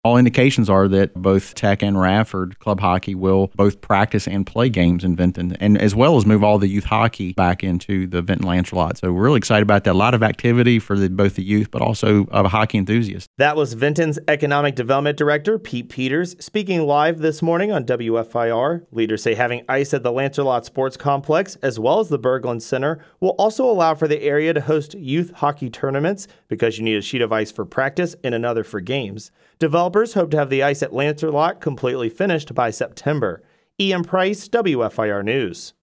All indications are that both Tech and Radford club hockey will both practice and play games in Vinton, and as well as move all the youth hockey back into the Vinton Lancerlot. So we're really excited about that. A lot of activity for both the youth, but also hockey enthusiasts. That was Vinton's Economic Development Director, Pete Peters, speaking live this morning on WFIR. Leaders say having ice at the Lancerlot Sports Complex, as well as the Berglund Center, will also allow for the area to host youth hockey tournaments because you need a sheet of ice for practice and another for games. Developers hope to have the ice at Lancerlot completely finished by September. Ian Price, WFIR News.